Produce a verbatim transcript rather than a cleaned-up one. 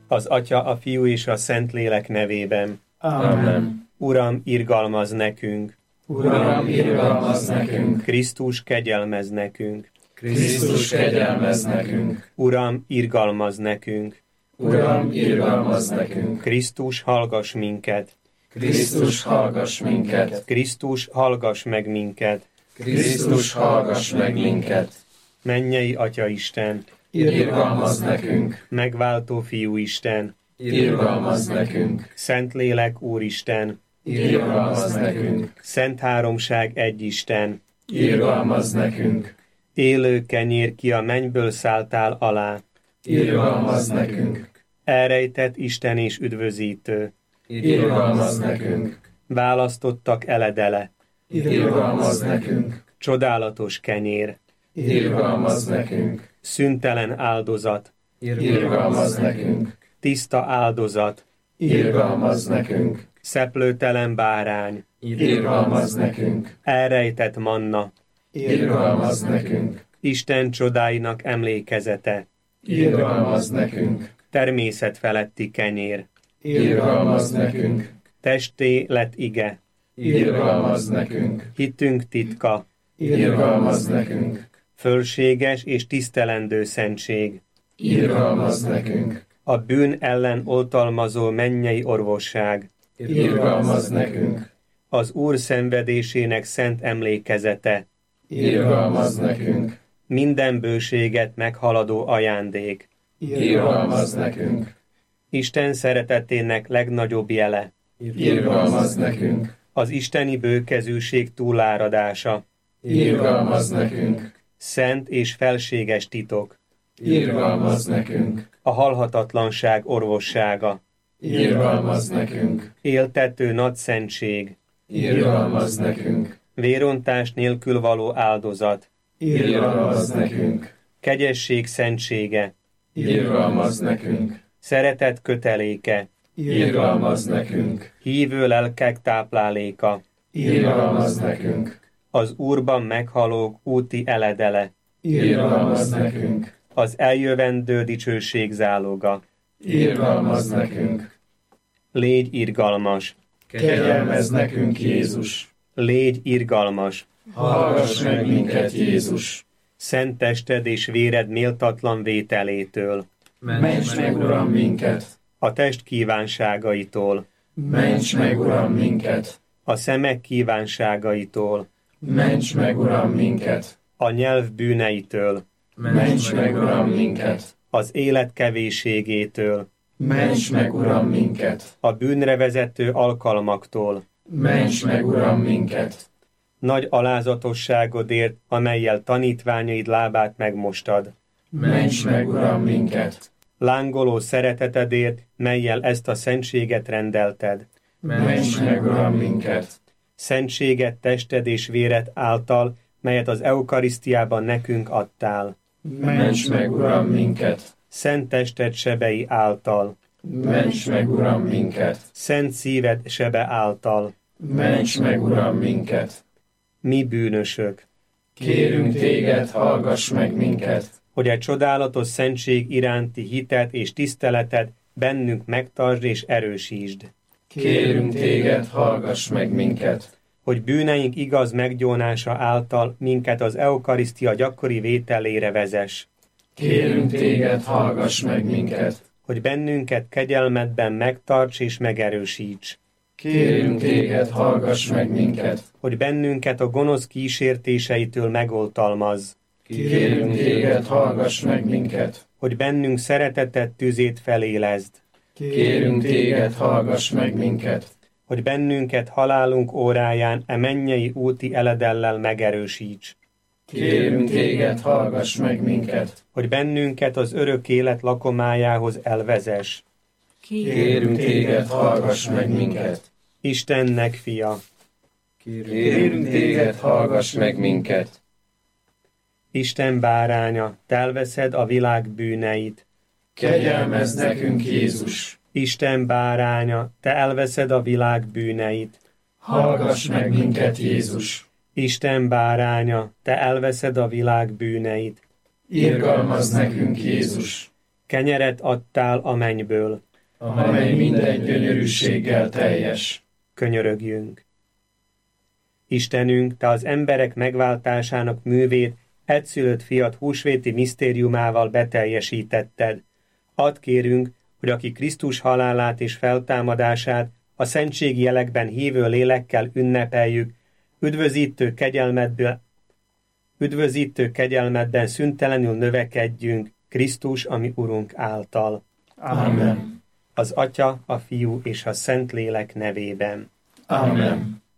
Az Atya, a Fiú és a Szentlélek nevében. Amen. Uram, irgalmazz nekünk. Uram, irgalmazz nekünk. Krisztus, kegyelmezz nekünk. Krisztus, kegyelmezz nekünk. Uram, irgalmazz nekünk. Uram, irgalmazz nekünk. Krisztus, hallgass minket. Krisztus, hallgass minket. Krisztus, hallgass meg minket. Krisztus, hallgass meg minket. Mennyei Atya Isten, Irgalmazz nekünk. megváltó Fiú Isten, Irgalmazz nekünk. Szentlélek Úristen, Irgalmazz nekünk. Szent Háromság egy Isten, Irgalmazz nekünk. élő kenyér, ki a mennyből szálltál alá, Irgalmazz nekünk. elrejtett Isten és üdvözítő, Irgalmazz nekünk. választottak eledele, Irgalmazz nekünk. csodálatos kenyér, Irgalmazz nekünk. szüntelen áldozat, Irgalmazz nekünk. tiszta áldozat, Irgalmazz nekünk. szeplőtelen bárány, Irgalmazz nekünk. elrejtett manna, Irgalmazz nekünk. Isten csodáinak emlékezete, Irgalmazz nekünk. természet feletti kenyér, Irgalmazz nekünk. testé lett ige, Irgalmazz nekünk. hitünk titka, Irgalmazz nekünk. fölséges és tisztelendő szentség, Irgalmazz nekünk. a bűn ellen oltalmazó mennyei orvosság, Irgalmazz nekünk. az Úr szenvedésének szent emlékezete, Irgalmazz nekünk. minden bőséget meghaladó ajándék, Irgalmazz nekünk. Isten szeretetének legnagyobb jele, Irgalmazz nekünk. az isteni bőkezűség túláradása, Irgalmazz nekünk. szent és felséges titok, Irgalmazz nekünk. a halhatatlanság orvossága, Irgalmazz nekünk. éltető nagy szentség, Irgalmazz nekünk. vérontás nélkül való áldozat, Irgalmazz nekünk. kegyesség szentsége, Irgalmazz nekünk. szeretet köteléke, Irgalmazz nekünk. hívő lelkek tápláléka, Irgalmazz nekünk. az Úrban meghalók úti eledele, Irgalmazz nekünk. az eljövendő dicsőség záloga. Irgalmazz nekünk. Légy irgalmas, Kegyelmezz nekünk, Jézus. légy irgalmas, Hallgass meg minket, Jézus. szent tested és véred méltatlan vételétől, Ments meg, Uram, minket. a test kívánságaitól, Ments meg, Uram, minket. a szemek kívánságaitól, Ments meg, Uram, minket. a nyelv bűneitől, Ments meg, Uram, minket. az élet kevésségétől, Ments meg, Uram, minket. a bűnre vezető alkalmaktól, Ments meg, Uram, minket. nagy alázatosságodért, amellyel tanítványaid lábát megmostad, Ments meg, Uram, minket. lángoló szeretetedért, mellyel ezt a szentséget rendelted, Ments meg, Uram, minket. szentséget tested és véred által, melyet az eukarisztiában nekünk adtál, Ments meg, Uram, minket. szent tested sebei által, Ments meg, Uram, minket. szent szíved sebe által, Ments meg, Uram, minket. mi bűnösök, Kérünk téged, hallgass meg minket. hogy egy csodálatos szentség iránti hitet és tiszteletet bennünk megtartsd és erősítsd, Kérünk téged, hallgass meg minket. hogy bűneink igaz meggyónása által minket az eukarisztia gyakori vételére vezess, Kérünk téged, hallgass meg minket. hogy bennünket kegyelmedben megtarts és megerősíts, Kérünk téged, hallgass meg minket. hogy bennünket a gonosz kísértéseitől megoltalmazz, Kérünk téged, hallgass meg minket. hogy bennünk szeretetet tüzét felélezd, Kérünk téged, hallgass meg minket. hogy bennünket halálunk óráján e mennyei úti eledellel megerősíts, Kérünk téged, hallgass meg minket. hogy bennünket az örök élet lakomájához elvezess. Kérünk téged, hallgass meg minket. Istennek fia, Kérünk téged, hallgass meg minket. Isten báránya, te elveszed a világ bűneit. Kegyelmezz nekünk, Jézus. Isten báránya, te elveszed a világ bűneit. Hallgass meg minket, Jézus. Isten báránya, te elveszed a világ bűneit. Irgalmazz nekünk, Jézus. Kenyeret adtál a mennyből, amely minden gyönyörűséggel teljes. Könyörögjünk. Istenünk, Te az emberek megváltásának művét egyszülött fiat húsvéti misztériumával beteljesítetted. Add kérünk, hogy aki Krisztus halálát és feltámadását a szentségi jelekben hívő lélekkel ünnepeljük, üdvözítő kegyelmedből, üdvözítő kegyelmedben szüntelenül növekedjünk Krisztus, ami Urunk által. Amen. Az Atya, a Fiú és a Szentlélek nevében. Amen.